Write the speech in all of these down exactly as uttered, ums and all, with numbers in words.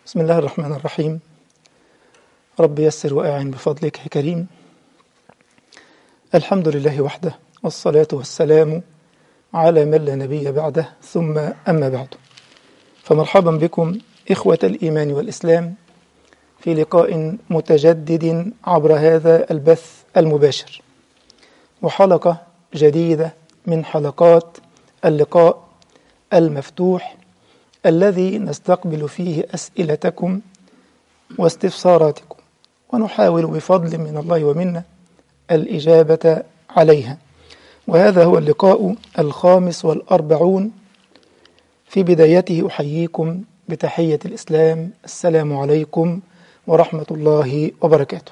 بسم الله الرحمن الرحيم. رب يسر وأعن بفضلك يا كريم. الحمد لله وحده، والصلاة والسلام على من لا نبي بعده، ثم أما بعد، فمرحبا بكم إخوة الإيمان والإسلام في لقاء متجدد عبر هذا البث المباشر، وحلقة جديدة من حلقات اللقاء المفتوح الذي نستقبل فيه أسئلتكم واستفساراتكم، ونحاول بفضل من الله ومنه الإجابة عليها. وهذا هو اللقاء الخامس والأربعون. في بدايته أحييكم بتحية الإسلام، السلام عليكم ورحمة الله وبركاته.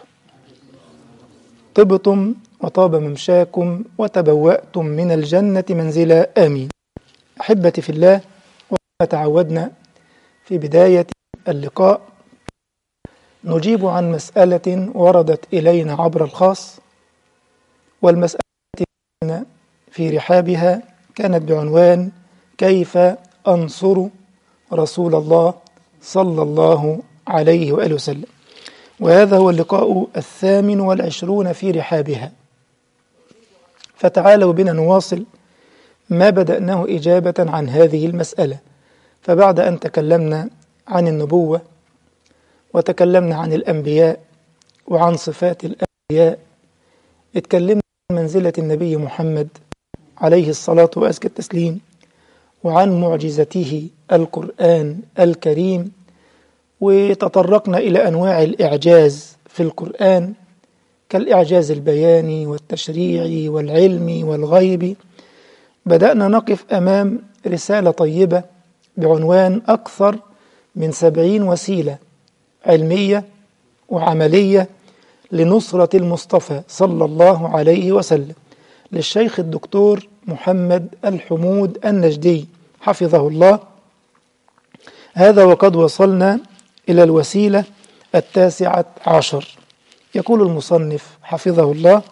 طبتم وطاب ممشاكم وتبوأتم من الجنة منزلا، آمين. أحبتي في الله، وما تعودنا في بداية اللقاء نجيب عن مسألة وردت إلينا عبر الخاص، والمسألة في رحابها كانت بعنوان: كيف أنصر رسول الله صلى الله عليه وآله وسلم. وهذا هو اللقاء الثامن والعشرون في رحابها. فتعالوا بنا نواصل ما بدأناه إجابة عن هذه المسألة. فبعد أن تكلمنا عن النبوة، وتكلمنا عن الأنبياء وعن صفات الأنبياء، اتكلمنا عن منزلة النبي محمد عليه الصلاة وأزكى التسليم، وعن معجزته القرآن الكريم، وتطرقنا إلى أنواع الإعجاز في القرآن كالإعجاز البياني والتشريعي والعلمي والغيبي. بدأنا نقف أمام رسالة طيبة بعنوان: أكثر من سبعين وسيلة علمية وعملية لنصرة المصطفى صلى الله عليه وسلم، للشيخ الدكتور محمد الحمود النجدي حفظه الله. هذا وقد وصلنا إلى الوسيلة التاسعة عشر. يقول المصنف حفظه الله: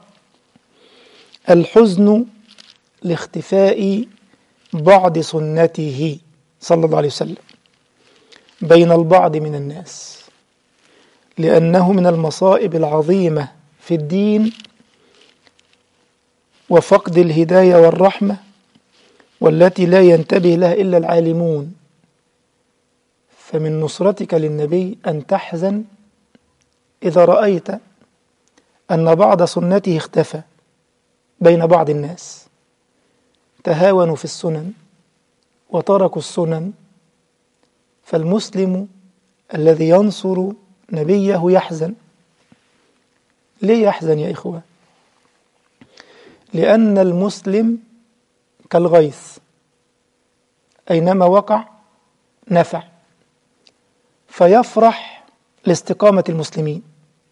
الحزن لاختفاء بعض سنته صلى الله عليه وسلم بين البعض من الناس، لأنه من المصائب العظيمة في الدين وفقد الهداية والرحمة، والتي لا ينتبه لها إلا العالمون. فمن نصرتك للنبي أن تحزن إذا رأيت أن بعض سنته اختفى بين بعض الناس، تهاونوا في السنن وتركوا السنن. فالمسلم الذي ينصر نبيه يحزن. ليه يحزن يا إخوة؟ لأن المسلم كالغيث، أينما وقع نفع، فيفرح لاستقامة المسلمين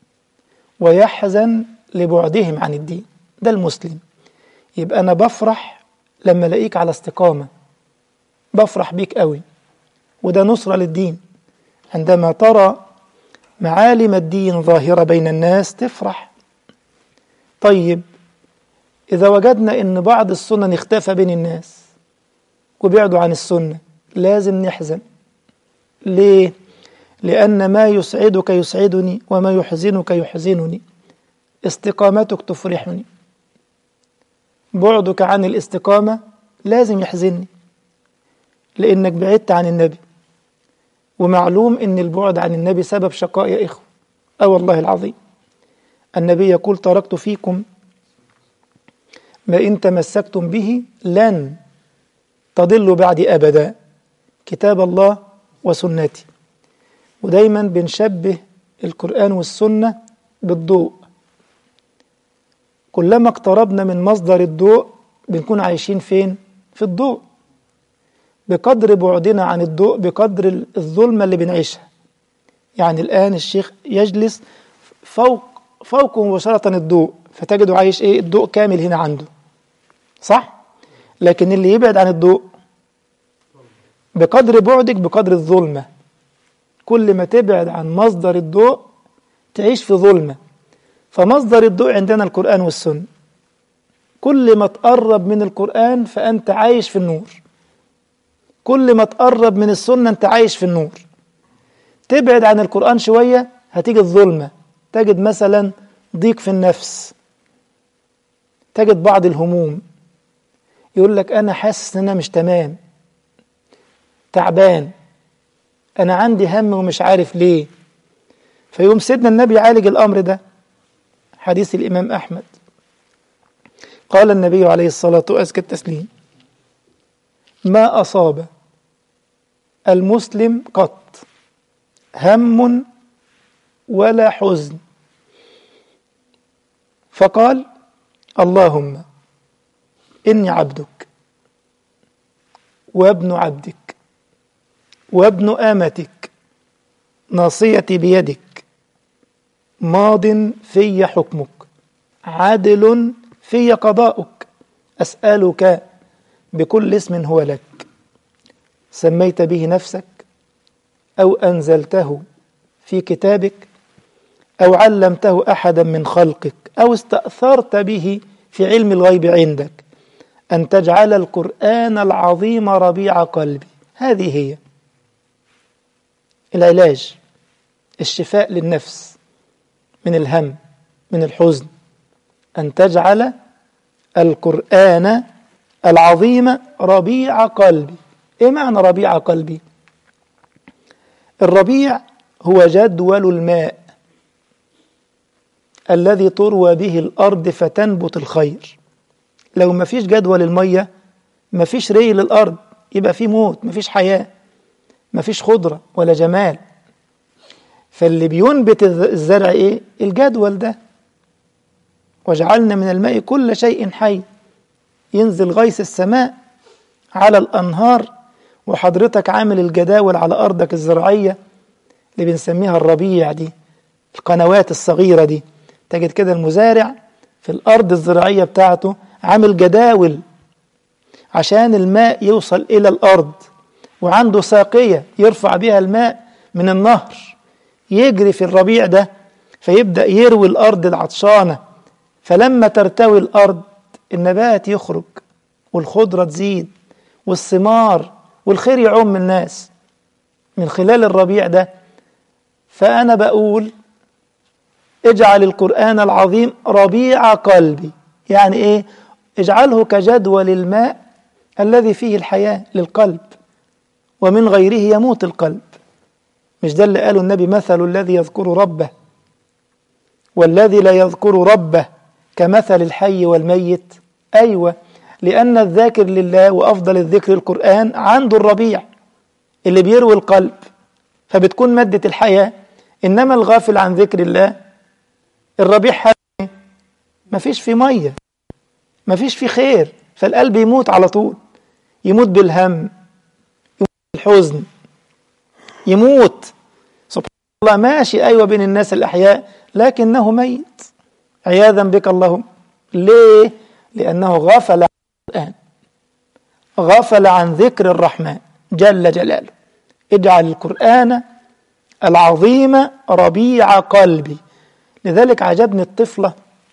ويحزن لبعدهم عن الدين. ده المسلم. يبقى أنا بفرح لما ألاقيك على استقامة، بفرح بيك قوي، وده نصرة للدين. عندما ترى معالم الدين ظاهرة بين الناس تفرح. طيب، إذا وجدنا أن بعض السنن اختفى بين الناس وبعدوا عن السنة، لازم نحزن. ليه؟ لأن ما يسعدك يسعدني وما يحزنك يحزنني. استقامتك تفرحني، بعدك عن الاستقامة لازم يحزنني، لأنك بعدت عن النبي. ومعلوم أن البعد عن النبي سبب شقاء يا إخوة. أه والله العظيم. النبي يقول: تركت فيكم ما إن تمسكتم به لن تضلوا بعدي أبدا، كتاب الله وسنتي. ودايما بنشبه القرآن والسنة بالضوء. كلما اقتربنا من مصدر الضوء بنكون عايشين فين؟ في الضوء. بقدر بعدنا عن الضوء بقدر الظلمة اللي بنعيشها. يعني الآن الشيخ يجلس فوق فوق مباشرة الضوء، فتجده عايش إيه؟ الضوء كامل هنا عنده، صح؟ لكن اللي يبعد عن الضوء بقدر بعدك بقدر الظلمة. كل ما تبعد عن مصدر الضوء تعيش في ظلمة. فمصدر الضوء عندنا القرآن والسنة. كل ما تقرب من القرآن فأنت عايش في النور، كل ما تقرب من السنة أنت عايش في النور. تبعد عن القرآن شوية هتيجي الظلمة، تجد مثلا ضيق في النفس، تجد بعض الهموم، يقول لك أنا حاسس إن أنا مش تمام، تعبان، أنا عندي هم ومش عارف ليه. فيقوم سيدنا النبي يعالج الأمر ده. حديث الإمام أحمد قال النبي عليه الصلاة وأزكى التسليم: ما أصاب المسلم قط هم ولا حزن فقال اللهم إني عبدك وابن عبدك وابن آمتك ناصيتي بيدك ماض في حكمك عادل في قضاؤك أسألك بكل اسم هو لك سميت به نفسك أو أنزلته في كتابك أو علمته أحدا من خلقك أو استأثرت به في علم الغيب عندك أن تجعل القرآن العظيم ربيع قلبي. هذه هي العلاج، الشفاء للنفس من الهم من الحزن، أن تجعل القرآن العظيم ربيع قلبي. إيه معنى ربيع قلبي؟ الربيع هو جدول الماء الذي تروى به الأرض فتنبت الخير. لو ما فيش جدول المية ما فيش ري للأرض، يبقى في موت، ما فيش حياة، ما فيش خضرة ولا جمال. فاللي بينبت الزرع إيه؟ الجدول ده. وجعلنا من الماء كل شيء حي، ينزل غيث السماء على الأنهار، وحضرتك عامل الجداول على أرضك الزراعية اللي بنسميها الربيع دي، القنوات الصغيرة دي. تجد كده المزارع في الأرض الزراعية بتاعته عامل جداول عشان الماء يوصل إلى الأرض، وعنده ساقية يرفع بها الماء من النهر يجري في الربيع ده، فيبدأ يروي الأرض العطشانة. فلما ترتوي الأرض النبات يخرج والخضرة تزيد والثمار والخير يعم الناس من خلال الربيع ده. فأنا بقول اجعل القرآن العظيم ربيع قلبي. يعني إيه؟ اجعله كجدول الماء الذي فيه الحياة للقلب، ومن غيره يموت القلب. مش ده اللي قاله النبي: مثل الذي يذكر ربه والذي لا يذكر ربه كمثل الحي والميت. أيوة، لأن الذاكر لله وأفضل الذكر القرآن عنده الربيع اللي بيروي القلب، فبتكون مادة الحياة. إنما الغافل عن ذكر الله الربيع حاجة ما فيش فيه مية، ما فيش فيه خير، فالقلب يموت على طول، يموت بالهم، يموت بالحزن، يموت سبحان الله ماشي أيوة بين الناس الأحياء لكنه ميت عياذا بك اللهم. ليه؟ لأنه غفل عن القرآن، غفل عن ذكر الرحمن جل جلاله. اجعل القرآن العظيم ربيع قلبي. لذلك عجبني الطفلة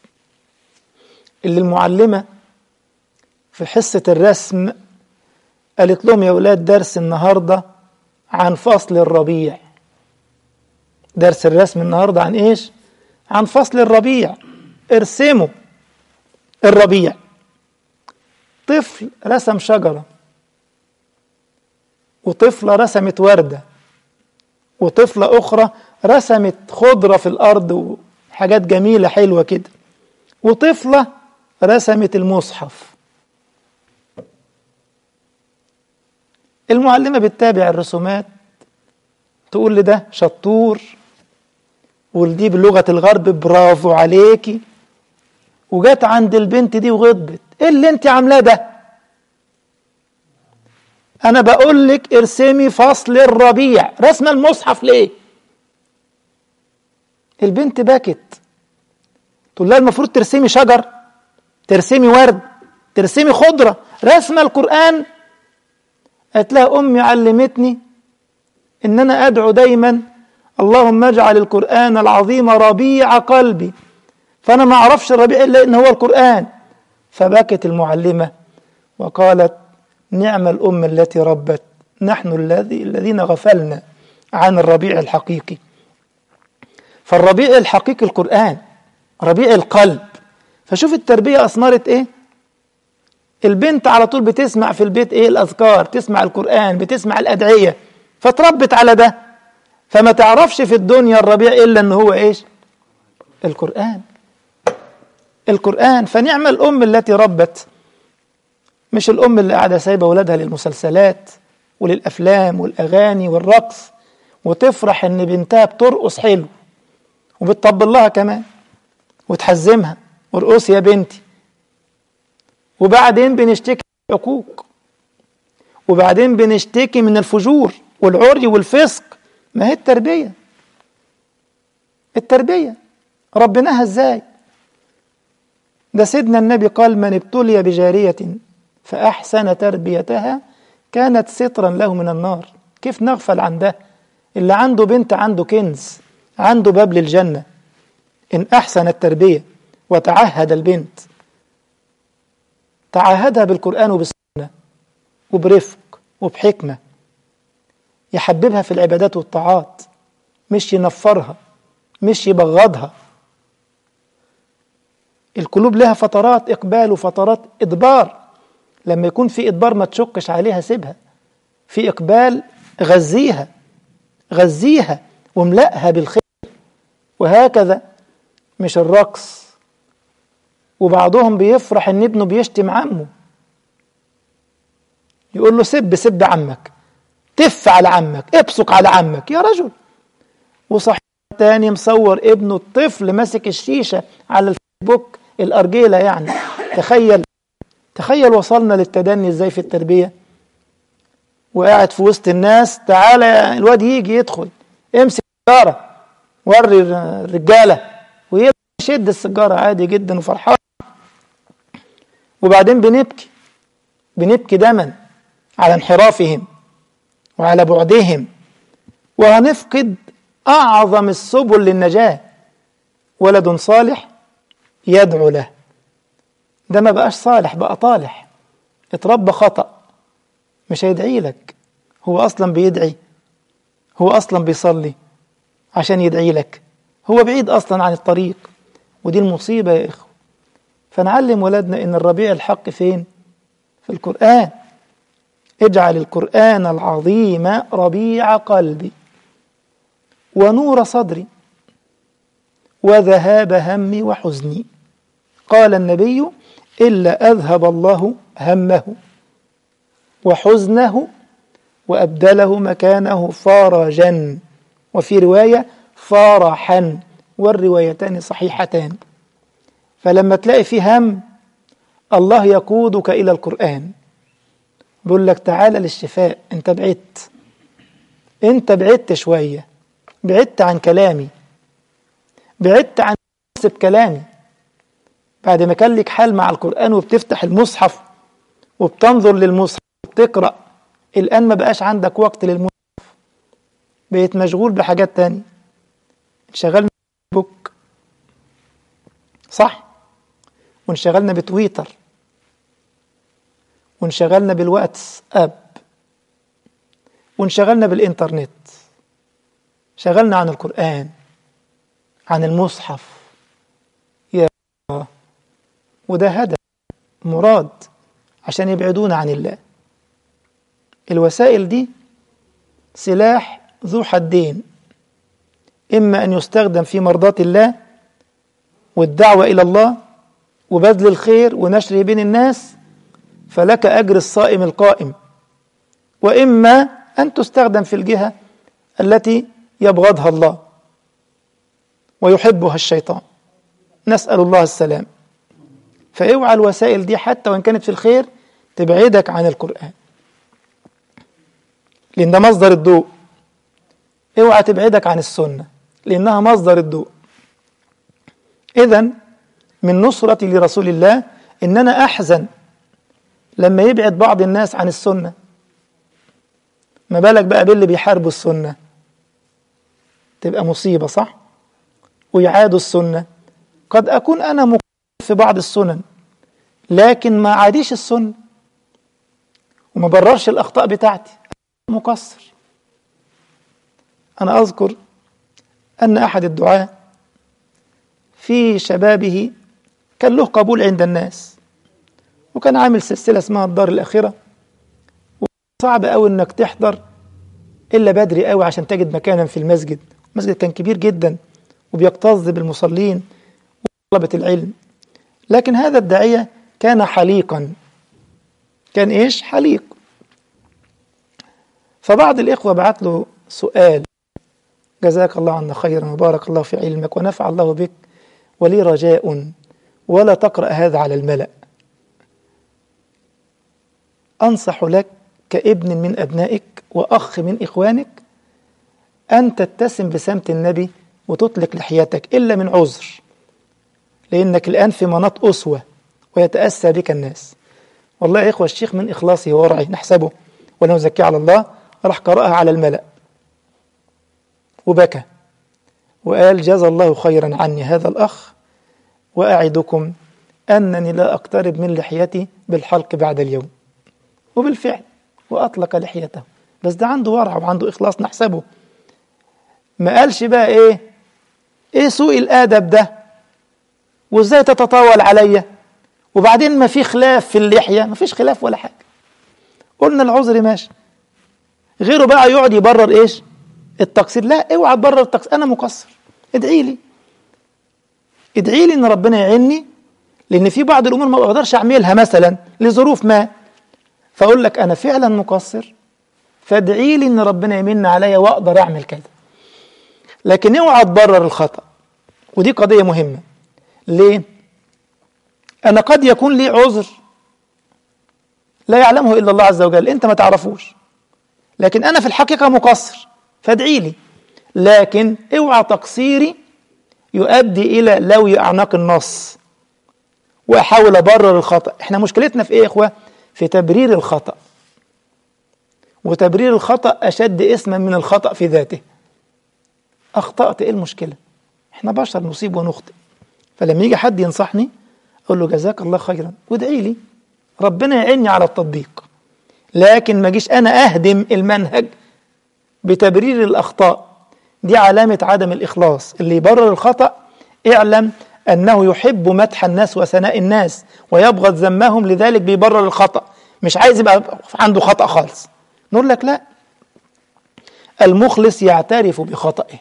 اللي المعلمة في حصة الرسم قالت لهم: يا أولاد درس النهاردة عن فصل الربيع. درس الرسم النهاردة عن إيش؟ عن فصل الربيع. ارسموا الربيع. طفل رسم شجرة، وطفلة رسمت وردة، وطفلة أخرى رسمت خضرة في الأرض وحاجات جميلة حلوة كده، وطفلة رسمت المصحف. المعلمة بتتابع الرسومات تقول لده شطور، ولدي بلغة الغرب برافو عليكي، وجات عند البنت دي وغضبت: ايه اللي انت عاملاه ده؟ انا بقول لك ارسمي فصل الربيع، رسم المصحف ليه؟ البنت بكت، تقول لها المفروض ترسمي شجر، ترسمي ورد، ترسمي خضرة، رسم القرآن. قالت لها: امي علمتني ان انا ادعو دايما اللهم اجعل القرآن العظيم ربيع قلبي، فانا ما اعرفش الربيع الا ان هو القرآن. فبكت المعلمة وقالت: نعم الأم التي ربت، نحن الذي الذين غفلنا عن الربيع الحقيقي. فالربيع الحقيقي القرآن، ربيع القلب. فشوف التربية أثمرت إيه؟ البنت على طول بتسمع في البيت إيه؟ الأذكار، تسمع القرآن، بتسمع الأدعية، فتربت على ده. فما تعرفش في الدنيا الربيع إلا أنه هو إيش؟ القرآن. القرآن. فنعم الأم التي ربت، مش الأم اللي قاعدة سايبة ولادها للمسلسلات وللأفلام والأغاني والرقص، وتفرح إن بنتها بترقص حلو وبتطبل لها كمان وتحزمها، ورقصي يا بنتي. وبعدين بنشتكي من الحقوق، وبعدين بنشتكي من الفجور والعري والفسق. ما هي التربية. التربية ربناها ازاي؟ ده سيدنا النبي قال: من ابتلي بجارية فأحسن تربيتها كانت سترا له من النار. كيف نغفل عن ده؟ اللي عنده بنت عنده كنز، عنده باب للجنة إن أحسن التربية وتعهد البنت، تعهدها بالقرآن وبالسنة وبرفق وبحكمة، يحببها في العبادات والطاعات، مش ينفرها، مش يبغضها. القلوب لها فترات إقبال وفترات إدبار. لما يكون في إدبار ما تشكش عليها، سيبها. في إقبال غذيها، غذيها وملأها بالخير. وهكذا مش الرقص. وبعضهم بيفرح ان ابنه بيشتم عمه، يقول له سب سب عمك، تف على عمك، ابصق على عمك يا رجل. وصحيح تاني مصور ابنه الطفل ماسك الشيشة على الفيسبوك، الأرجيلة يعني. تخيل تخيل وصلنا للتدني ازاي في التربية. وقاعد في وسط الناس، تعالى الواد يجي يدخل، امسك السيجارة وري الرجالة، ويشد السيجارة عادي جدا وفرحان. وبعدين بنبكي بنبكي دما على انحرافهم وعلى بعدهم، وهنفقد أعظم السبل للنجاة: ولد صالح يدعو له. ده ما بقاش صالح، بقى طالح، اتربى خطأ، مش هيدعي لك. هو أصلا بيدعي، هو أصلا بيصلي عشان يدعي لك، هو بعيد أصلا عن الطريق. ودي المصيبة يا إخوة. فنعلم ولادنا إن الربيع الحق فين؟ في القرآن. اجعل القرآن العظيم ربيع قلبي ونور صدري وذهاب همي وحزني. قال النبي: إلا أذهب الله همه وحزنه وأبدله مكانه فرجا، وفي رواية فرحا، والروايتان صحيحتان. فلما تلاقي فيه هم، الله يقودك إلى القرآن، بيقول لك تعالى للشفاء. انت بعدت انت بعدت شوية، بعدت عن كلامي، بعدت عن نفس كلامي. بعد ما كان لك حال مع القرآن وبتفتح المصحف وبتنظر للمصحف وبتقرأ، الآن ما بقاش عندك وقت للمصحف، بقيت مشغول بحاجات تانية. انشغلنا بالفيسبوك، صح، وانشغلنا بتويتر، وانشغلنا بالواتس اب، وانشغلنا بالإنترنت. شغلنا عن القرآن، عن المصحف. يا الله، وده هدف مراد عشان يبعدونا عن الله. الوسائل دي سلاح ذو حدين: إما أن يستخدم في مرضاة الله والدعوة إلى الله وبذل الخير ونشره بين الناس، فلك أجر الصائم القائم، وإما أن تستخدم في الجهة التي يبغضها الله ويحبها الشيطان، نسأل الله السلام. فاوعى الوسائل دي حتى وإن كانت في الخير تبعدك عن القرآن، لأن ده مصدر الضوء. اوعى تبعدك عن السنة لأنها مصدر الضوء. إذن من نصرتي لرسول الله إن أنا أحزن لما يبعد بعض الناس عن السنة. ما بالك بقى باللي بيحاربوا السنة؟ تبقى مصيبة، صح؟ ويعادوا السنة. قد أكون أنا مقصر في بعض السنن، لكن ما عاديش السنة وما بررش الأخطاء بتاعتي، مقصر. أنا أذكر أن أحد الدعاة في شبابه كان له قبول عند الناس، وكان عامل سلسلة اسمها الدار الآخرة، وصعب أوي أنك تحضر إلا بدري أوي عشان تجد مكانا في المسجد. المسجد كان كبير جدا وبيكتظ بالمصلين وطلبة العلم، لكن هذا الداعية كان حليقا. كان إيش؟ حليق. فبعض الإخوة بعت له سؤال: جزاك الله عنا خيرا وبارك الله في علمك ونفع الله بك، ولي رجاء ولا تقرأ هذا على الملأ. أنصح لك كابن من أبنائك وأخ من إخوانك أن تتسم بسمت النبي وتطلق لحيتك إلا من عذر، لأنك الآن في مناط أسوة ويتأسى بك الناس. والله يا إخوة الشيخ من إخلاصه وورعه نحسبه ولا نزكيه على الله، راح قرأها على الملأ وبكى وقال: جزا الله خيرا عني هذا الأخ، وأعدكم أنني لا أقترب من لحيتي بالحلق بعد اليوم. وبالفعل وأطلق لحيته، بس ده عنده ورع وعنده إخلاص نحسبه. ما قالش بقى إيه إيه سوء الآدب ده وإزاي تتطاول عليا، وبعدين ما في خلاف في اللحية. ما فيش خلاف ولا حاجة، قلنا العذر ماشي. غيره بقى يقعد يبرر إيش التقصير. لا، اوعى تبرر التقصير، أنا مقصر، ادعي لي ادعي لي إن ربنا يعيني، لأن في بعض الأمور ما بقدرش أعملها مثلا لظروف ما، فأقول لك أنا فعلا مقصر، فادعي لي إن ربنا يمن عليا وأقدر أعمل كذا. لكن اوعى تبرر الخطأ، ودي قضية مهمة. ليه؟ أنا قد يكون لي عذر لا يعلمه إلا الله عز وجل، أنت ما تعرفوش، لكن أنا في الحقيقة مقصر، فادعي لي. لكن اوعى تقصيري يؤدي إلى لوي أعناق النص وأحاول أبرر الخطأ. إحنا مشكلتنا في إيه يا إخوة؟ في تبرير الخطأ، وتبرير الخطأ أشد إثما من الخطأ في ذاته. أخطأت، إيه المشكلة؟ إحنا بشر نصيب ونخطئ. فلما يجي حد ينصحني أقول له جزاك الله خيرا وادعي لي ربنا يعيني على التطبيق، لكن ما جيش أنا أهدم المنهج بتبرير الأخطاء. دي علامة عدم الإخلاص. اللي يبرر الخطأ اعلم أنه يحب مدح الناس وثناء الناس ويبغض ذمهم، لذلك بيبرر الخطأ، مش عايز يبقى عنده خطأ خالص. نقول لك لا، المخلص يعترف بخطئه،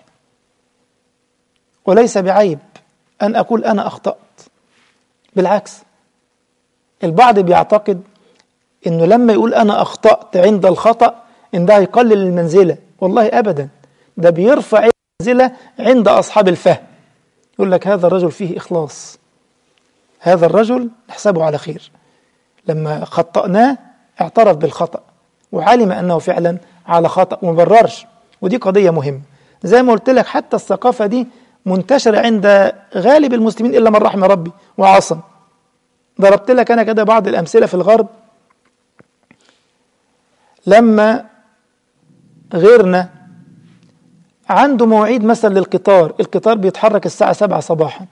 وليس بعيب أن أقول أنا أخطأت. بالعكس، البعض بيعتقد أنه لما يقول أنا أخطأت عند الخطأ إن ده يقلل المنزلة. والله أبدا، ده بيرفع المنزلة عند أصحاب الفهم. يقول لك هذا الرجل فيه إخلاص، هذا الرجل نحسبه على خير، لما خطأناه اعترف بالخطأ وعلم أنه فعلا على خطأ ومبررش. ودي قضية مهمة. زي ما قلت لك حتى الثقافة دي منتشرة عند غالب المسلمين إلا من رحم ربي وعصم. ضربت لك أنا كده بعض الأمثلة في الغرب. لما غيرنا عنده مواعيد مثلا للقطار، القطار بيتحرك الساعة سبعة صباحا،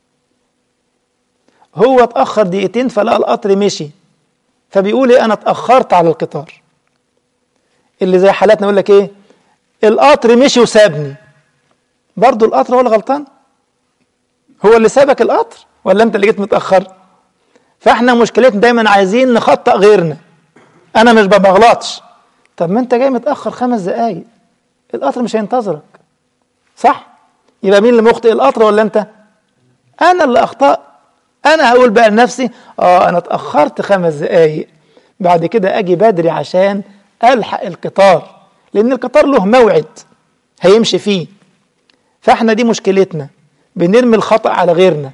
هو اتأخر دقيقتين فلقى القطر مشي، فبيقول ايه أنا اتأخرت على القطار. اللي زي حالاتنا يقول لك ايه القطر مشي وسابني. برضو القطر هو اللي غلطان؟ هو اللي سابك القطر ولا انت اللي جيت متأخر؟ فاحنا مشكلتنا دايما عايزين نخطأ غيرنا. انا مش بغلطش، طب ما انت جاي متأخر خمس دقايق، القطر مش هينتظرك، صح؟ يبقى مين اللي مخطئ، القطر ولا انت؟ انا اللي اخطأ. انا هقول بقى لنفسي اه انا اتأخرت خمس دقايق، بعد كده اجي بدري عشان الحق القطار، لان القطار له موعد هيمشي فيه. فاحنا دي مشكلتنا، بنرمي الخطأ على غيرنا.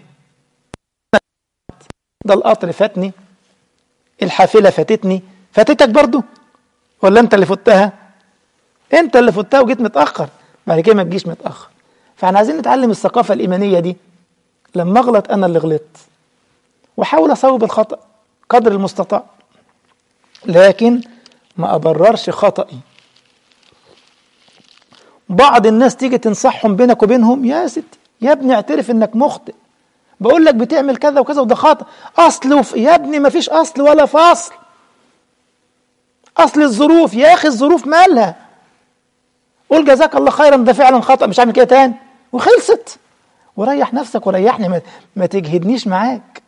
ده القطر فاتني، الحافلة فاتتني، فاتتك برضو ولا انت اللي فتها؟ انت اللي فتها وجيت متأخر، بعد كده ما تجيش متأخر. فاحنا عايزين نتعلم الثقافة الإيمانية دي. لما اغلط انا اللي غلطت، وحاول اصوب الخطأ قدر المستطاع، لكن ما ابررش خطأي. بعض الناس تيجي تنصحهم بينك وبينهم، يا ستي يا ابني اعترف انك مخطئ، بقول لك بتعمل كذا وكذا وده خطأ، اصل وف... يا ابني ما فيش اصل ولا فاصل، اصل الظروف. يا اخي الظروف مالها؟ قول جزاك الله خيرا، ده فعلا خطأ، مش عامل كده تاني، وخلصت. وريح نفسك وريحني، ما, ما تجهدنيش معاك،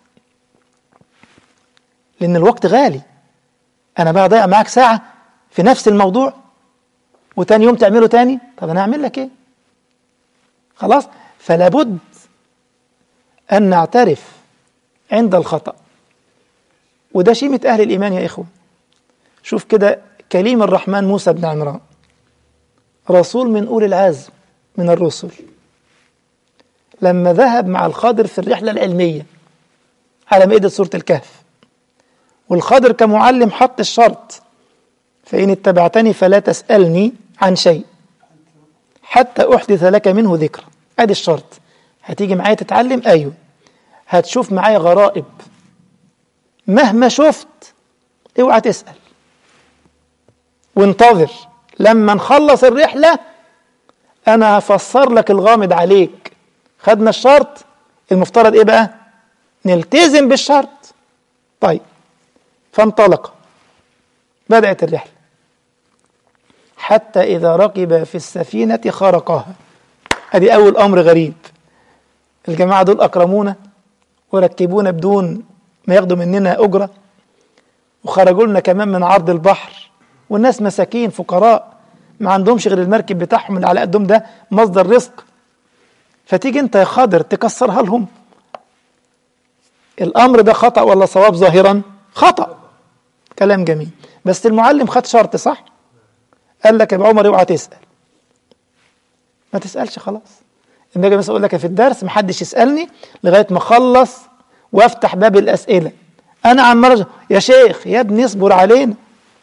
لأن الوقت غالي. أنا بقى ضيع معاك ساعة في نفس الموضوع وتاني يوم تعمله تاني، طب أنا أعمل لك إيه؟ خلاص. فلا بد أن نعترف عند الخطأ، وده شيمة أهل الإيمان يا إخوة. شوف كده كليم الرحمن موسى بن عمران، رسول من أولي العزم من الرسل، لما ذهب مع الخضر في الرحلة العلمية على مائدة سورة الكهف، والخضر كمعلم حط الشرط: فإن اتبعتني فلا تسألني عن شيء حتى أحدث لك منه ذكر. أدي الشرط، هتيجي معايا تتعلم، أيوه، هتشوف معايا غرائب، مهما شفت اوعى تسأل، وانتظر لما نخلص الرحلة أنا هفسر لك الغامض عليك. خدنا الشرط، المفترض إيه بقى؟ نلتزم بالشرط. طيب، فانطلق، بدأت الرحلة حتى إذا ركب في السفينة خرقها. أدي أول أمر غريب. الجماعة دول أكرمونا وركبونا بدون ما ياخدوا مننا أجرة، وخرجوا لنا كمان من عرض البحر، والناس مساكين فقراء ما عندهمش غير المركب بتاعهم اللي على قدهم، ده مصدر رزق، فتيجي انت يا خضر تكسرها لهم. الأمر ده خطأ ولا صواب؟ ظاهرا خطأ، كلام جميل، بس المعلم خد شرط صح، قال لك يا ابو عمر اوعى تسأل، ما تسألش خلاص. النبي مثلا يقول لك في الدرس محدش يسألني لغاية ما اخلص وافتح باب الأسئلة. أنا عمال يا شيخ يا ابني اصبر علينا،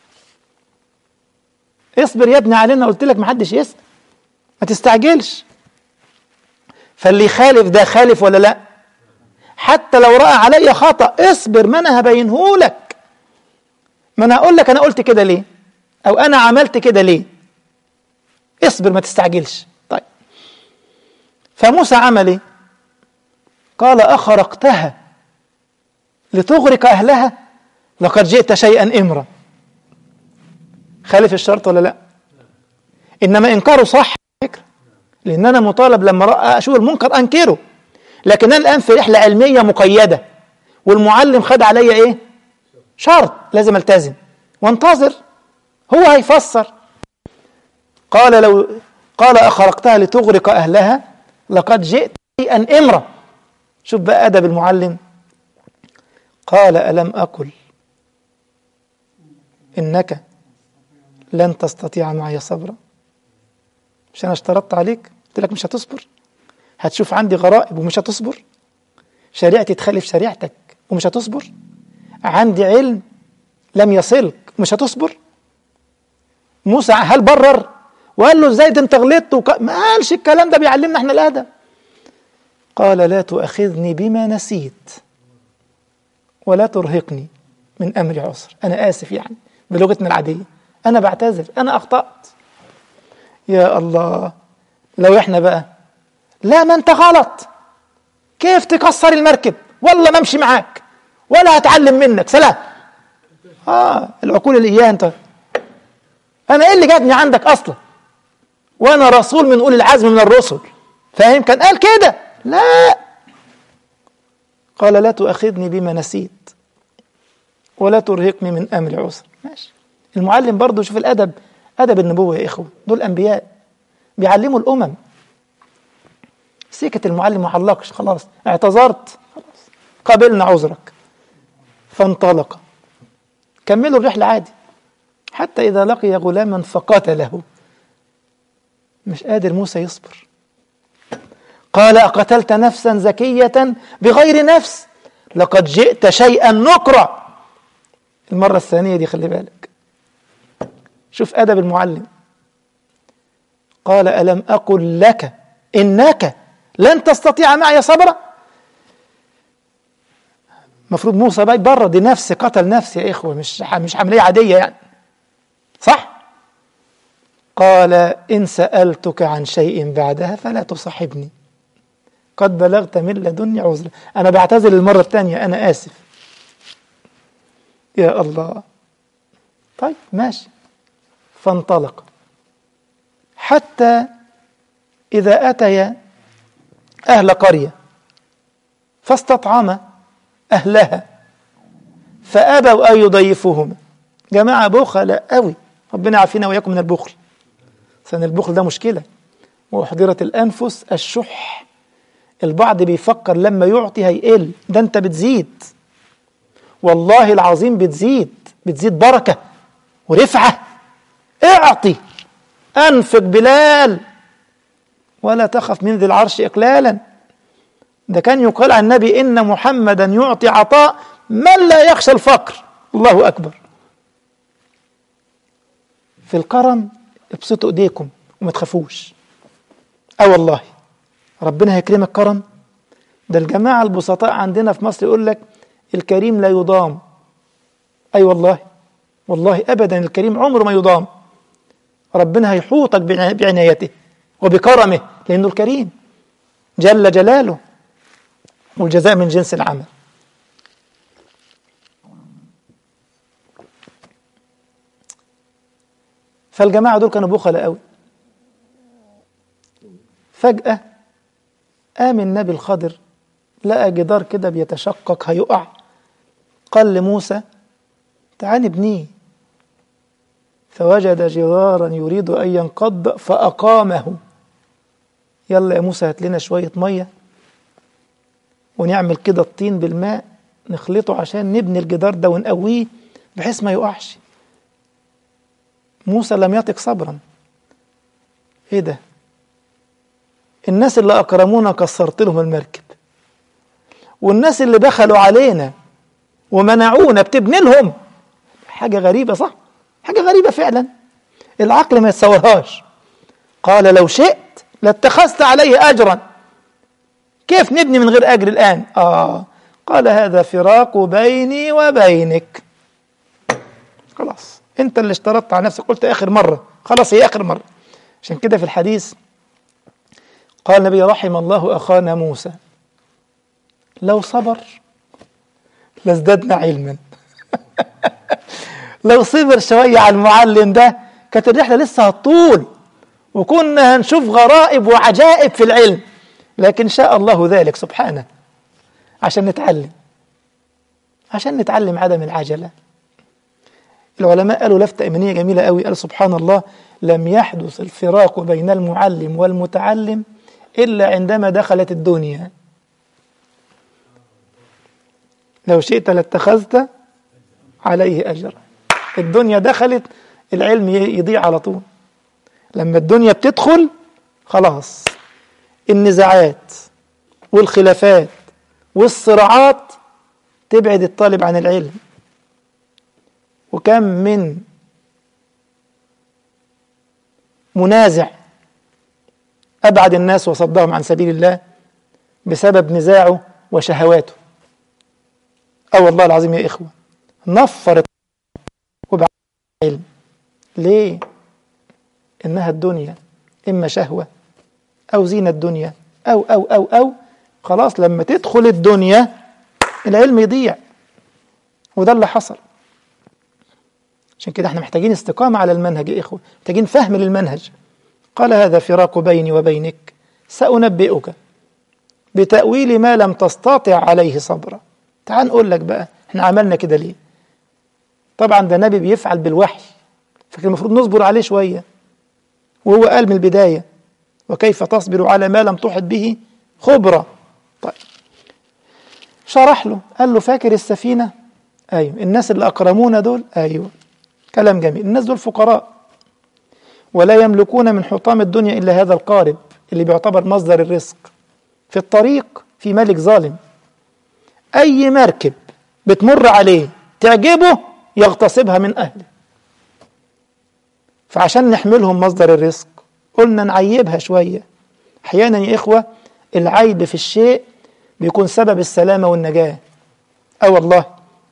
اصبر يا ابني علينا، قلت لك محدش يسأل، ما تستعجلش. فاللي خالف ده خالف ولا لا؟ حتى لو رأى علي خطأ اصبر، ما أنا هبينهولك، ما أنا هقول لك أنا قلت كده ليه، أو أنا عملت كده ليه. اصبر ما تستعجلش. طيب، فموسى عمل ايه؟ قال أخرقتها لتغرق أهلها لقد جئت شيئا إمرا. خالف الشرط ولا لا؟ إنما إنكاره صح فكرة، لأن أنا مطالب لما أشوف المنكر أنكره، لكن أنا الآن في رحلة علمية مقيدة، والمعلم خد علي إيه؟ شرط، لازم التزم وانتظر، هو هيفسر. قال لو قال أخرقتها لتغرق أهلها لقد جئت شيئا إمرا. شوف بقى أدب المعلم، قال ألم أقل إنك لن تستطيع معي صبرا؟ مش أنا اشترطت عليك، قلت لك مش هتصبر، هتشوف عندي غرائب ومش هتصبر، شريعتي تخالف شريعتك ومش هتصبر، عندي علم لم يصلك مش هتصبر. موسى هل برر وقال له ازاي ده انت غلطت وك... ما قالش الكلام ده، بيعلمنا احنا الادب. قال لا تؤاخذني بما نسيت ولا ترهقني من امري عسر. انا اسف، يعني بلغتنا العاديه، انا بعتذر، انا اخطأت. يا الله، لو احنا بقى لا ما انت غلط، كيف تكسر المركب، والله ما امشي معاك ولا هتعلم منك، سلام. اه العقول اللي اياها انت، انا ايه اللي جابني عندك اصلا، وانا رسول من اولي العزم من الرسل، فاهم؟ كان قال كده لا، قال لا تؤاخذني بما نسيت ولا ترهقني من امري عسر. ماشي. المعلم برضه شوف الادب، ادب النبوه يا اخوه، دول انبياء بيعلموا الامم. سكت المعلم ما علقش، خلاص اعتذرت، خلاص قبلنا عذرك. فانطلق، كملوا الرحله عادي، حتى اذا لقي غلاما فقتله. مش قادر موسى يصبر، قال أقتلت نفسا زكية بغير نفس لقد جئت شيئا نكرا. المرة الثانية دي خلي بالك، شوف أدب المعلم. قال ألم أقل لك إنك لن تستطيع معي صبرا. مفروض موسى بقى بره، دي نفس قتل نفس يا إخوة، مش مش عملية عادية يعني، صح؟ قال إن سألتك عن شيء بعدها فلا تصاحبني قد بلغت من لدني عذرا. أنا بعتذر المرة الثانية، أنا آسف. يا الله. طيب ماشي. فانطلق حتى إذا أتيا أهل قرية فاستطعم أهلها فأبوا أن يضيفوهم. جماعة بخلاء قوي، ربنا يعافينا وإياكم من البخل. لأن البخل ده مشكلة. وأحضرت الأنفس الشح. البعض بيفكر لما يعطي هيقل، ده أنت بتزيد، والله العظيم بتزيد، بتزيد بركة ورفعة. اعطي، أنفق بلال ولا تخف من ذي العرش إقلالا. ده كان يقال عن النبي إن محمدا يعطي عطاء من لا يخشى الفقر. الله أكبر. في الكرم ابسطوا ايديكم وما تخافوش. اه والله ربنا هيكرمك كرم. ده الجماعة البسطاء عندنا في مصر يقول لك الكريم لا يضام. اي أيوة والله، والله ابدا الكريم عمره ما يضام. ربنا هيحوطك بعنايته وبكرمه لانه الكريم جل جلاله، والجزاء من جنس العمل. فالجماعة دول كانوا بخلاء قوي. فجأة قام النبي الخضر لقى جدار كده بيتشقق هيقع. قال لموسى تعال ابنيه، فوجد جدارا يريد أن ينقض فأقامه. يلا يا موسى هات لنا شوية مية ونعمل كده الطين بالماء نخلطه عشان نبني الجدار ده ونقويه بحيث ما يقعش. موسى لم يطق صبرا. ايه ده؟ الناس اللي أكرمونا كسرت لهم المركب، والناس اللي دخلوا علينا ومنعونا بتبني لهم. حاجة غريبة صح؟ حاجة غريبة فعلا، العقل ما يتصورهاش. قال لو شئت لاتخذت عليه أجرا. كيف نبني من غير أجر الآن؟ آه قال هذا فراق بيني وبينك. خلاص انت اللي اشترطت على نفسك، قلت آخر مرة، خلاص هي آخر مرة. عشان كده في الحديث قال النبي رحم الله أخانا موسى لو صبر لازددنا علما. لو صبر شوية على المعلم ده كانت الرحلة لسه هتطول وكنا هنشوف غرائب وعجائب في العلم، لكن شاء الله ذلك سبحانه عشان نتعلم، عشان نتعلم عدم العجلة. العلماء قالوا لفتة إيمانية جميلة قوي، قال سبحان الله لم يحدث الفراق بين المعلم والمتعلم إلا عندما دخلت الدنيا. لو شئت لاتخذت عليه أجر. الدنيا دخلت العلم يضيع على طول. لما الدنيا بتدخل خلاص النزاعات والخلافات والصراعات تبعد الطالب عن العلم. وكم من منازع أبعد الناس وصدهم عن سبيل الله بسبب نزاعه وشهواته. أو والله العظيم يا إخوة نفرت وبعد العلم. ليه؟ إنها الدنيا إما شهوة أو زينة الدنيا أو أو أو أو خلاص لما تدخل الدنيا العلم يضيع. وده اللي حصل. عشان كده احنا محتاجين استقامة على المنهج يا إخوة، محتاجين فهم للمنهج. قال هذا فراق بيني وبينك سأنبئك بتأويل ما لم تستطع عليه صبرا. تعال نقول لك بقى احنا عملنا كده ليه. طبعا ده نبي بيفعل بالوحي، فكان المفروض نصبر عليه شوية. وهو قال من البداية وكيف تصبر على ما لم تحط به خبرة. طيب شرح له، قال له فاكر السفينة؟ أيوة. الناس اللي أكرمونا دول؟ أيوة. كلام جميل. الناس دول فقراء ولا يملكون من حطام الدنيا إلا هذا القارب اللي بيعتبر مصدر الرزق. في الطريق في ملك ظالم، أي مركب بتمر عليه تعجبه يغتصبها من أهله. فعشان نحملهم مصدر الرزق قلنا نعيبها شوية. أحيانا يا إخوة العيب في الشيء بيكون سبب السلامة والنجاة. أو والله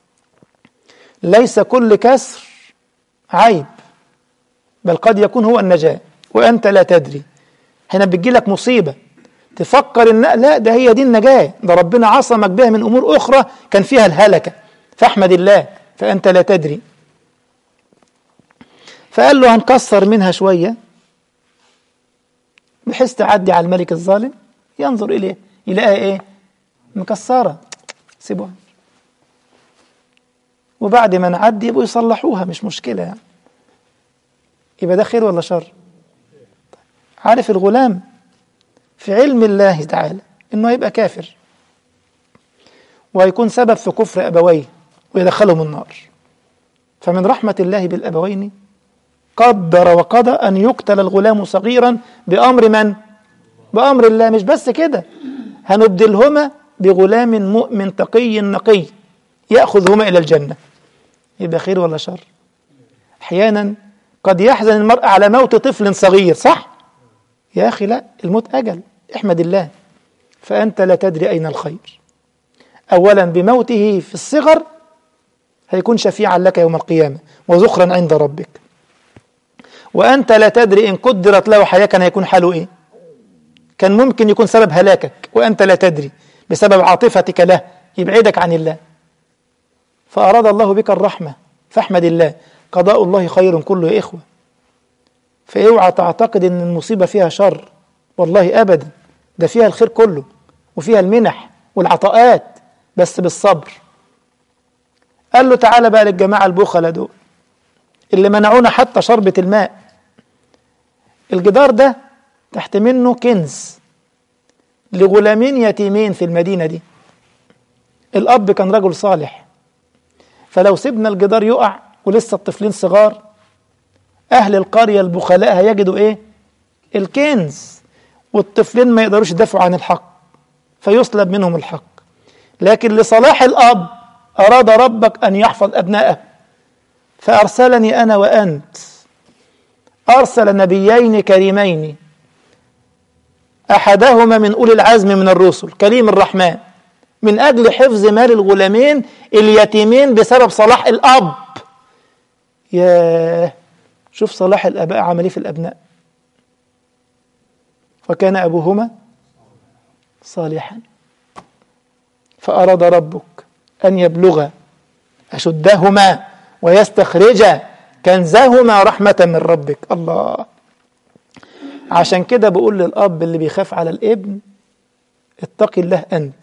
ليس كل كسر عيب، بل قد يكون هو النجاة وأنت لا تدري. هنا بتجي لك مصيبة تفكر إن لا ده هي دي النجاة، ده ربنا عصمك بها من أمور أخرى كان فيها الهلكة، فاحمد الله فأنت لا تدري. فقال له هنكسر منها شوية بحيث تعدي على الملك الظالم ينظر إليه يلاقيها إيه؟ مكسرة، سيبوها، وبعد ما نعدي يبقوا يصلحوها، مش مشكلة يعني. يبقى ده خير ولا شر؟ عارف الغلام في علم الله تعالى إنه يبقى كافر وهيكون سبب في كفر أبويه ويدخلهم النار، فمن رحمة الله بالأبوين قدر وقضى أن يقتل الغلام صغيرا بأمر من؟ بأمر الله. مش بس كده، هنبدلهما بغلام مؤمن تقي نقي يأخذهما إلى الجنة. يبقى خير ولا شر؟ أحيانا قد يحزن المرء على موت طفل صغير، صح؟ يا أخي لا، الموت أجل، احمد الله، فأنت لا تدري أين الخير. أولا بموته في الصغر هيكون شفيعا لك يوم القيامة وذخرا عند ربك، وأنت لا تدري إن قدرت له حياة كان هيكون حاله إيه. كان ممكن يكون سبب هلاكك وأنت لا تدري بسبب عاطفتك له يبعدك عن الله، فأراد الله بك الرحمة، فاحمد الله. قضاء الله خير كله يا إخوة، فاوعى تعتقد إن المصيبة فيها شر، والله أبدا، ده فيها الخير كله وفيها المنح والعطاءات، بس بالصبر. قال له تعالى بقى للجماعة البخلة دول اللي منعونا حتى شربة الماء. الجدار ده تحت منه كنز لغلامين يتيمين في المدينة دي. الأب كان رجل صالح، فلو سيبنا الجدار يقع ولسه الطفلين صغار، أهل القرية البخلاء هيجدوا إيه؟ الكنز، والطفلين ما يقدروش يدافعوا عن الحق فيسلب منهم الحق. لكن لصلاح الأب أراد ربك أن يحفظ أبنائه، فأرسلني أنا وأنت، أرسل نبيين كريمين، أحدهما من أولي العزم من الرسل كريم الرحمن، من أجل حفظ مال الغلامين اليتيمين بسبب صلاح الأب. يا شوف صلاح الآباء عملي في الأبناء. وكان أبوهما صالحا فأراد ربك أن يبلغ أشدهما ويستخرج كنزهما رحمة من ربك. الله، عشان كده بقول للأب اللي بيخاف على الابن اتق الله أنت،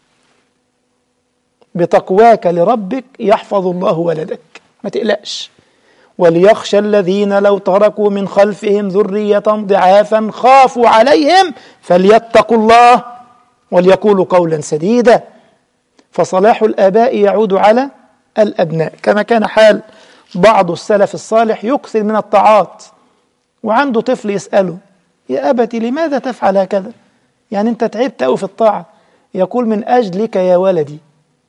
بتقواك لربك يحفظ الله ولدك، ما تقلقش. وليخشى الذين لو تركوا من خلفهم ذرية ضعافا خافوا عليهم فليتقوا الله وليقولوا قولا سديدا. فصلاح الآباء يعود على الأبناء، كما كان حال بعض السلف الصالح يكثر من الطاعات وعنده طفل يسأله يا أبتي لماذا تفعل هكذا؟ يعني أنت تعبت أوي في الطاعة. يقول من أجلك يا ولدي.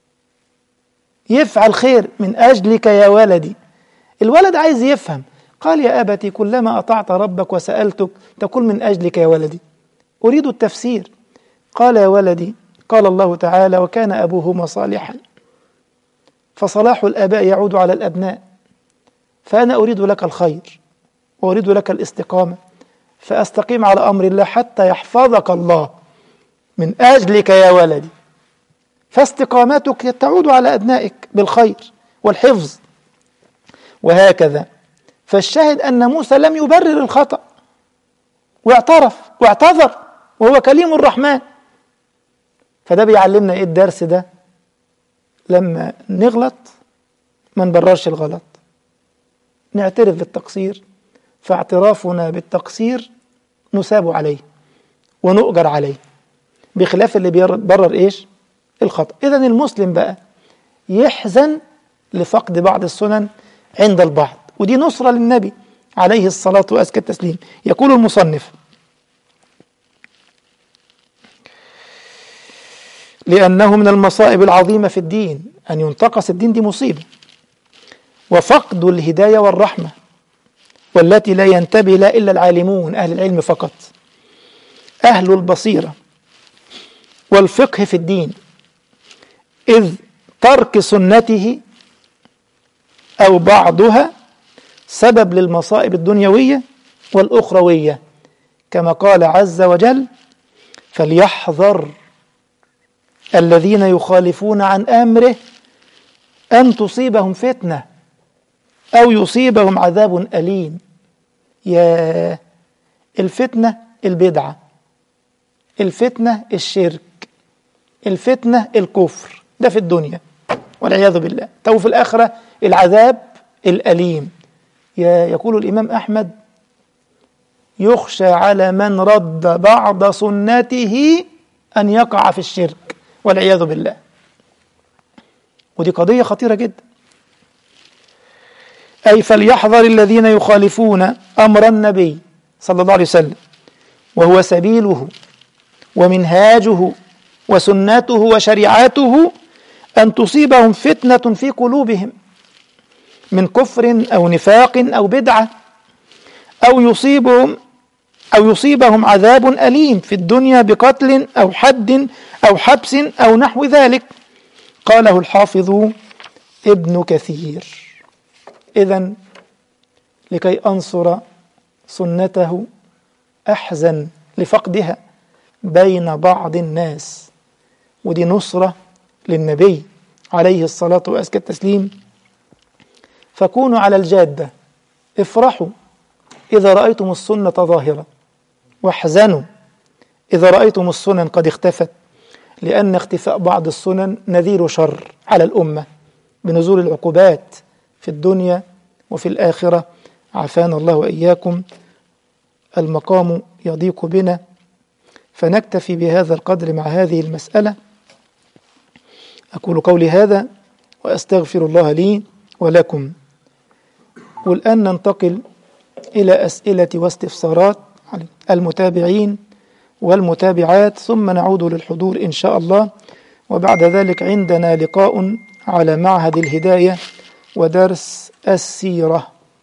يفعل خير من أجلك يا ولدي. الولد عايز يفهم. قال يا أبتي كلما أطعت ربك وسألتك تقول من أجلك يا ولدي، أريد التفسير. قال يا ولدي قال الله تعالى وكان أبوهما صالحا. فصلاح الآباء يعود على الأبناء، فأنا أريد لك الخير وأريد لك الاستقامة، فأستقيم على أمر الله حتى يحفظك الله من أجلك يا ولدي، فاستقامتك تعود على أبنائك بالخير والحفظ. وهكذا. فالشاهد أن موسى لم يبرر الخطأ واعترف واعتذر وهو كليم الرحمن. فده بيعلمنا إيه الدرس ده؟ لما نغلط ما نبررش الغلط، نعترف بالتقصير، فاعترافنا بالتقصير نساب عليه ونؤجر عليه، بخلاف اللي بيبرر إيش؟ الخطأ. إذن المسلم بقى يحزن لفقد بعض السنن عند البعض، ودي نصرة للنبي عليه الصلاة وأزكى التسليم. يقول المصنف لأنه من المصائب العظيمة في الدين أن ينتقص الدين، دي مصيبة، وفقد الهداية والرحمة، والتي لا ينتبه لها إلا العالمون، أهل العلم فقط، أهل البصيرة والفقه في الدين، إذ ترك سنته أو بعضها سبب للمصائب الدنيوية والأخروية، كما قال عز وجل فليحذر الذين يخالفون عن أمره أن تصيبهم فتنة أو يصيبهم عذاب أليم. يا الفتنة البدعة، الفتنة الشرك، الفتنة الكفر، ده في الدنيا والعياذ بالله. تو في الآخرة العذاب الأليم. يقول الإمام أحمد: يخشى على من رد بعض سنته أن يقع في الشرك والعياذ بالله. ودي قضية خطيرة جدا. أي فليحذر الذين يخالفون أمر النبي صلى الله عليه وسلم، وهو سبيله ومنهاجه وسنته وشريعته، أن تصيبهم فتنة في قلوبهم من كفر أو نفاق أو بدعة، أو يصيبهم أو يصيبهم عذاب أليم في الدنيا بقتل أو حد أو حبس أو نحو ذلك. قاله الحافظ ابن كثير. إذن لكي أنصر سنته أحزن لفقدها بين بعض الناس، ودي نصرة للنبي عليه الصلاة وأزكى التسليم. فكونوا على الجادة، افرحوا إذا رأيتم السنة ظاهرة، واحزنوا إذا رأيتم السنن قد اختفت، لأن اختفاء بعض السنن نذير شر على الأمة بنزول العقوبات في الدنيا وفي الآخرة. عافانا الله وإياكم. المقام يضيق بنا، فنكتفي بهذا القدر مع هذه المسألة. أقول قولي هذا وأستغفر الله لي ولكم. والآن ننتقل إلى أسئلة واستفسارات المتابعين والمتابعات، ثم نعود للحضور إن شاء الله. وبعد ذلك عندنا لقاء على معهد الهداية ودرس السيرة.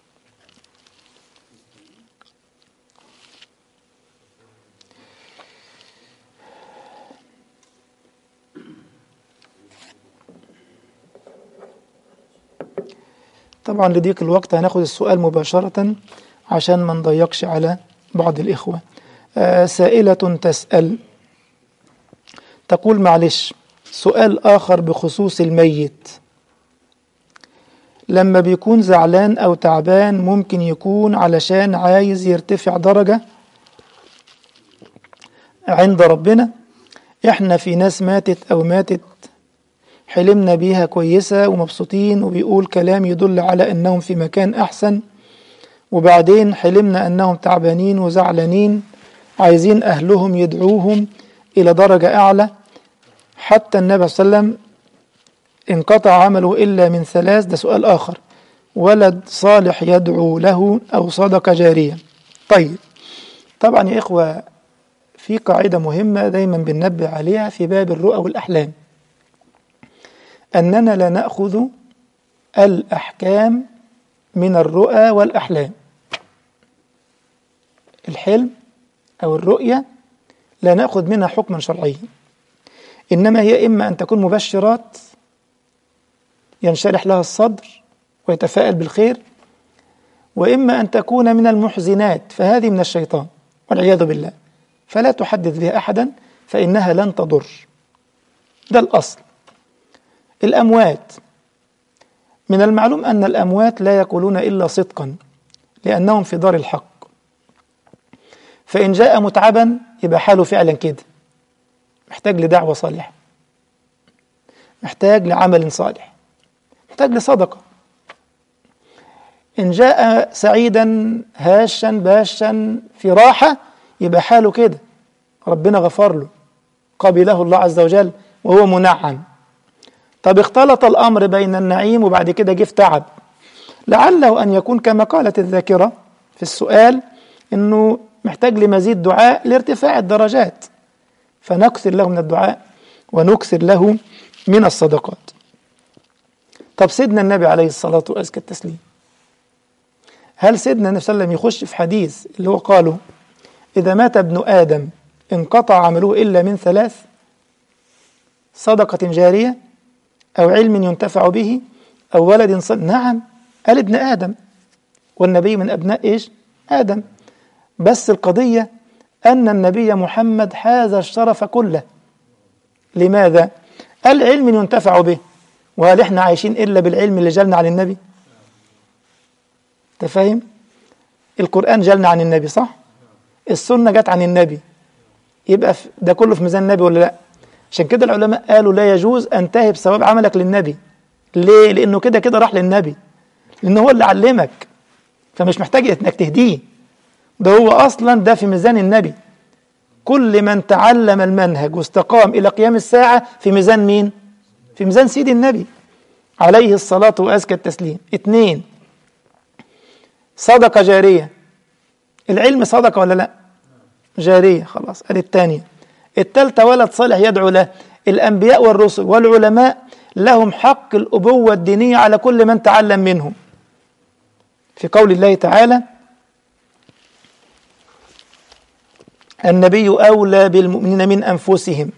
طبعا لضيق الوقت هناخد السؤال مباشرة عشان ما نضيقش على بعض الإخوة. آه سائلة تسأل تقول: معلش، سؤال آخر بخصوص الميت، لما بيكون زعلان أو تعبان ممكن يكون علشان عايز يرتفع درجة عند ربنا. إحنا في ناس ماتت أو ماتت حلمنا بيها كويسة ومبسوطين، وبيقول كلام يدل على أنهم في مكان أحسن، وبعدين حلمنا أنهم تعبانين وزعلانين عايزين أهلهم يدعوهم إلى درجة أعلى. حتى النبي صلى الله عليه وسلم انقطع عمله إلا من ثلاث. ده سؤال آخر: ولد صالح يدعو له أو صدقة جارية. طيب، طبعا يا إخوة في قاعدة مهمة دايما بننبه عليها في باب الرؤى والأحلام، أننا لا نأخذ الأحكام من الرؤى والأحلام. الحلم أو الرؤية لا نأخذ منها حكما شرعيا، إنما هي إما أن تكون مبشرات ينشرح لها الصدر ويتفائل بالخير، وإما أن تكون من المحزنات، فهذه من الشيطان والعياذ بالله، فلا تحدث بها أحدا فإنها لن تضر. ده الأصل. الأموات، من المعلوم أن الأموات لا يقولون إلا صدقا لأنهم في دار الحق، فإن جاء متعبا يبقى حاله فعلا كده، محتاج لدعوة صالحة، محتاج لعمل صالح، محتاج لصدقة. إن جاء سعيدا هاشا باشا في راحة يبقى حاله كده، ربنا غفر له، قبله الله عز وجل وهو منعم. طب اختلط الأمر بين النعيم وبعد كده جه في تعب، لعله أن يكون كما قالت الذاكرة في السؤال إنه محتاج لمزيد دعاء لارتفاع الدرجات، فنكثر له من الدعاء ونكثر له من الصدقات. طب سيدنا النبي عليه الصلاة وأزكى التسليم، هل سيدنا النبي صلى الله عليه وسلم يخش في حديث اللي هو قاله: إذا مات ابن آدم انقطع عمله إلا من ثلاث: صدقة جارية أو علم ينتفع به أو ولد صالح؟ نعم، قال ابن آدم، والنبي من أبناء إيش؟ آدم. بس القضية أن النبي محمد حاز الشرف كله. لماذا؟ العلم ينتفع به، وهل إحنا عايشين إلا بالعلم اللي جالنا عن النبي؟ تفهم؟ القرآن جالنا عن النبي صح؟ السنة جت عن النبي، يبقى ده كله في ميزان النبي ولا لا؟ عشان كده العلماء قالوا لا يجوز أن تهب ثواب عملك للنبي. ليه؟ لأنه كده كده راح للنبي، لأنه هو اللي علمك، فمش محتاج إنك تهديه، ده هو أصلا ده في ميزان النبي. كل من تعلم المنهج واستقام إلى قيام الساعة في ميزان مين؟ في ميزان سيد النبي عليه الصلاة وأزكى التسليم. اتنين، صدقة جارية. العلم صدقة ولا لا؟ جارية، خلاص. ادي الثانية. الثالثة ولد صالح يدعو له. الأنبياء والرسل والعلماء لهم حق الأبوة الدينية على كل من تعلم منهم، في قول الله تعالى النبي أولى بالمؤمنين من أنفسهم.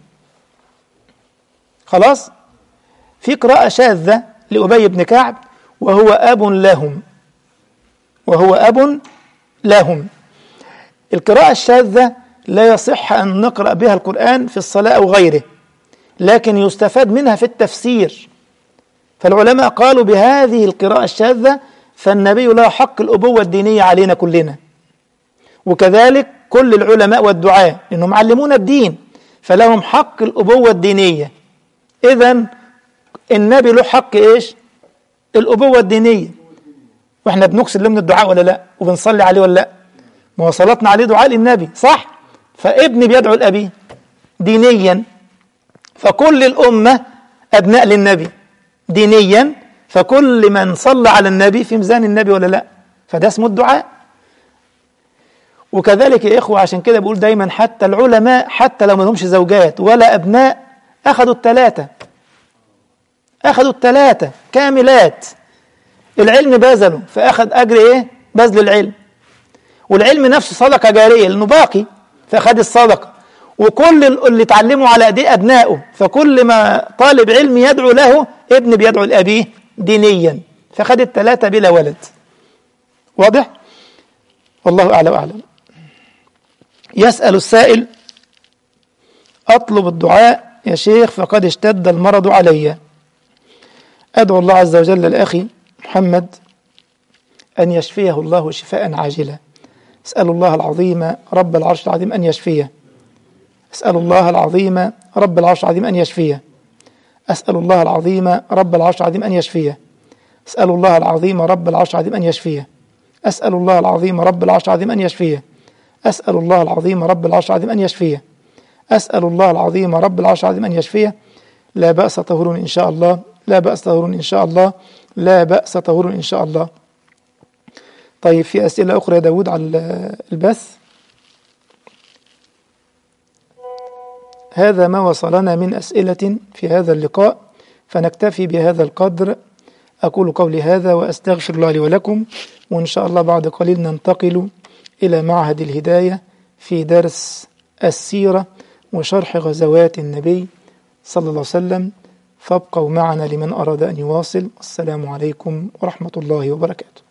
خلاص. في قراءة شاذة لأبي بن كعب وهو أب لهم، وهو أب لهم. القراءة الشاذة لا يصح أن نقرأ بها القرآن في الصلاة أو غيره، لكن يستفاد منها في التفسير. فالعلماء قالوا بهذه القراءة الشاذة فالنبي له حق الأبوة الدينية علينا كلنا، وكذلك كل العلماء والدعاة لأنهم علمونا الدين فلهم حق الأبوة الدينية. إذن النبي له حق إيش؟ الأبوة الدينية. وإحنا بنكسر له من الدعاء ولا لا؟ وبنصلي عليه ولا لا؟ ما وصلتنا عليه دعاء للنبي، صح؟ فابن بيدعو الأبي دينيا، فكل الأمة أبناء للنبي دينيا، فكل من صلى على النبي في ميزان النبي ولا لا؟ فده اسمه الدعاء. وكذلك يا إخوة عشان كده بقول دايما حتى العلماء حتى لو ما لهمش زوجات ولا أبناء أخذوا الثلاثة، أخذوا الثلاثة كاملات. العلم بذلوا فأخذ أجر إيه؟ بذل العلم. والعلم نفسه صدقة جارية لأنه باقي فأخذ الصدقة. وكل اللي اتعلموا على أيديه أبنائه، فكل ما طالب علم يدعو له ابن بيدعو لأبيه دينيا، فأخذ الثلاثة بلا ولد. واضح؟ والله أعلى وأعلم. يسأل السائل أطلب الدعاء يا شيخ فقد اشتد المرض علي. أدعو الله عز وجل لأخي محمد أن يشفيه الله شفاء عاجلا. أسأل الله العظيم رب العرش العظيم أن يشفيه. أسأل الله العظيم رب العرش العظيم أن يشفيه. أسأل الله العظيم رب العرش العظيم أن يشفيه. أسأل الله العظيم رب العرش العظيم أن يشفيه. أسأل الله العظيم رب العرش العظيم أن يشفيه. أسأل الله العظيم رب العرش العظيم أن يشفيه. أسأل الله العظيم رب العرش العظيم أن يشفيه. لا بأس طهور إن شاء الله، لا بأس طهور إن شاء الله، لا بأس طهور إن شاء الله. طيب في أسئلة أخرى يا داود على البث؟ هذا ما وصلنا من أسئلة في هذا اللقاء، فنكتفي بهذا القدر. أقول قولي هذا وأستغفر الله لي ولكم، وإن شاء الله بعد قليل ننتقل إلى معهد الهداية في درس السيرة وشرح غزوات النبي صلى الله عليه وسلم، فابقوا معنا لمن أراد أن يواصل. السلام عليكم ورحمة الله وبركاته.